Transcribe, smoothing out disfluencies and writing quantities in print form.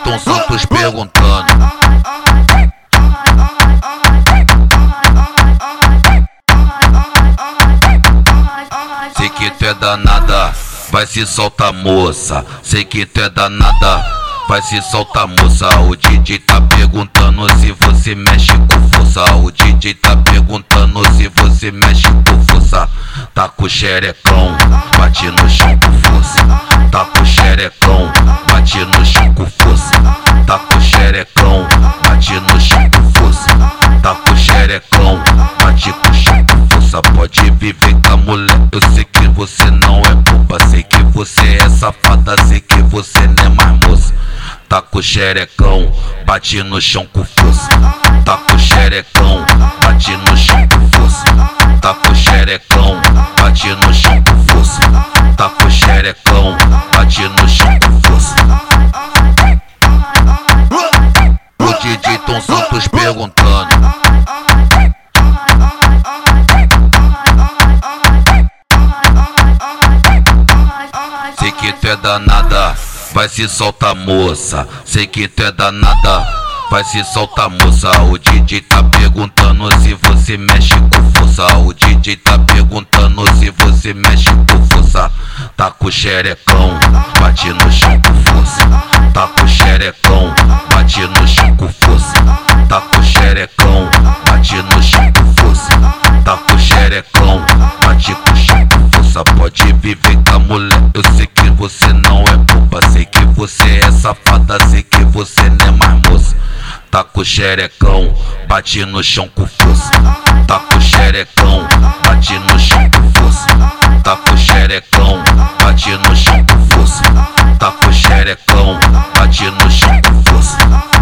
Digiton Santos perguntando. Sei que tu é danada, vai se soltar moça. Sei que tu é danada, vai se soltar moça. O DJ tá perguntando se você mexe com força. O DJ tá perguntando se você mexe com força. Tá com xerecão, bate no chão com força. Tá com xerecão, bate no chão com força. Tá com xerecão, bate no chão com força. Tá com xerecão, bate com chão com força. Pode viver com a mulher, eu sei que você não é boba. Sei que você é safada, sei que você não é mais moça. Tá com xerecão, bate no chão com força. Tá com xerecão, bate no chão com força. Tá com xerecão, bate no chão com força. Tá com xerecão, bate no chão com força. O Digiton Santos perguntando. Sei que tu é danada, vai se soltar moça. Sei que tu é danada, vai se soltar moça. O DJ tá perguntando se você mexe com força. O DJ tá perguntando se você mexe com força. Tá com xerecão, bate no chão com força. Tá com xerecão, bate no chão com força. Tá com xerecão, bate no chão com força. Tá com xerecão, bate com chão com força. Pode viver com a mulher, eu sei que você não é boba. Sei que você é safada, sei que você não é mais moça. Tá com xerecão, bate no chão com força. Tá com xerecão, bate no chão com força. Tá com xerecão, bate no chão com força. Tá com xerecão, bate no chão com força.